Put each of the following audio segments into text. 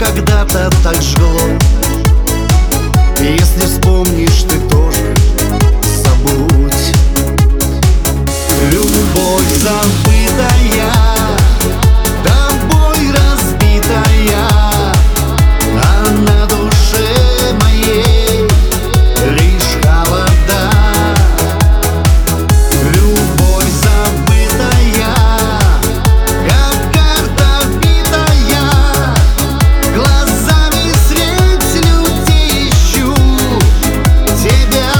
когда-то так жгло. Если вспомнишь, ты тоже забудь. Любовь забытая, тобой разбитая, а на душе моей лишь холода. Любовь забытая, как карта битая, глазами средь людей ищу тебя.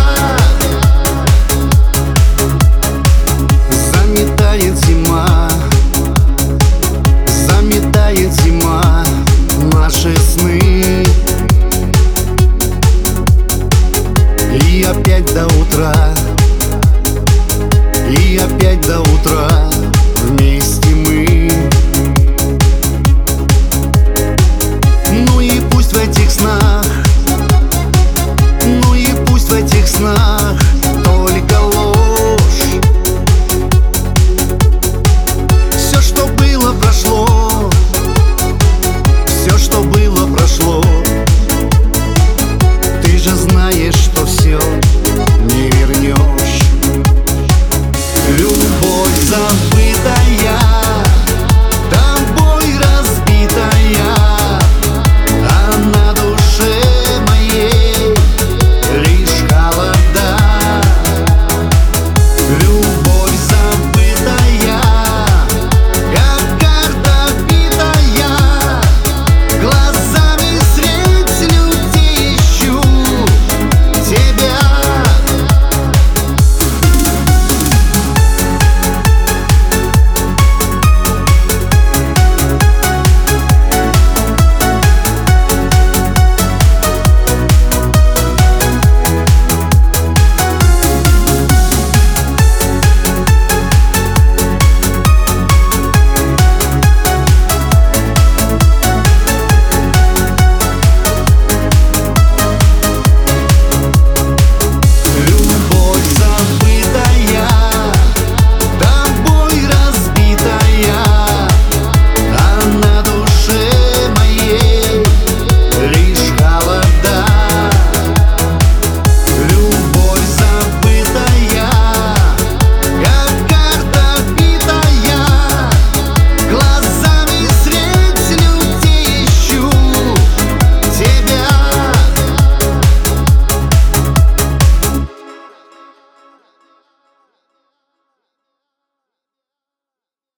Заметает зима наши сны, и опять до утра, и опять до утра вместе мы. Ну и пусть в этих снах, ну и пусть в этих снах